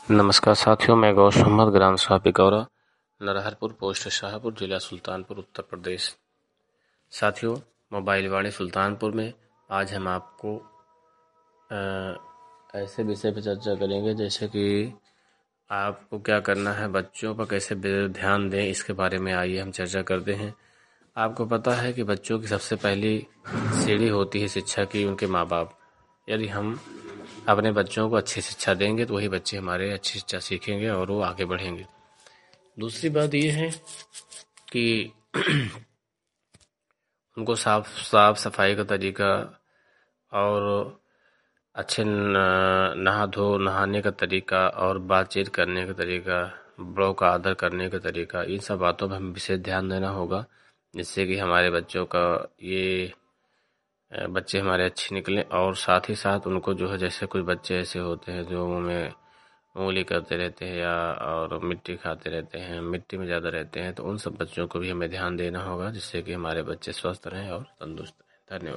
नमस्कार साथियों, मैं गौश मोहम्मद, ग्राम सभा पिकौरा, नरहरपुर पोस्ट शाहपुर, जिला सुल्तानपुर, उत्तर प्रदेश। साथियों, मोबाइल वाणी सुल्तानपुर में आज हम आपको ऐसे विषय पर चर्चा करेंगे जैसे कि आपको क्या करना है, बच्चों पर कैसे ध्यान दें, इसके बारे में आइए हम चर्चा करते हैं। आपको पता है कि बच्चों की सबसे पहली सीढ़ी होती है शिक्षा की उनके माँ बाप। यदि हम अपने बच्चों को अच्छी शिक्षा देंगे तो वही बच्चे हमारे अच्छी शिक्षा सीखेंगे और वो आगे बढ़ेंगे। दूसरी बात ये है कि उनको साफ सफाई का तरीका और अच्छे नहाने का तरीका और बातचीत करने का तरीका, बड़ों का आदर करने का तरीका, इन सब बातों पर हमें विशेष ध्यान देना होगा, जिससे कि हमारे बच्चों का बच्चे हमारे अच्छे निकलें। और साथ ही साथ उनको जो है, जैसे कुछ बच्चे ऐसे होते हैं जो मुँह में उंगली करते रहते हैं या और मिट्टी खाते रहते हैं, मिट्टी में ज़्यादा रहते हैं, तो उन सब बच्चों को भी हमें ध्यान देना होगा, जिससे कि हमारे बच्चे स्वस्थ रहें और तंदुरुस्त रहें। धन्यवाद।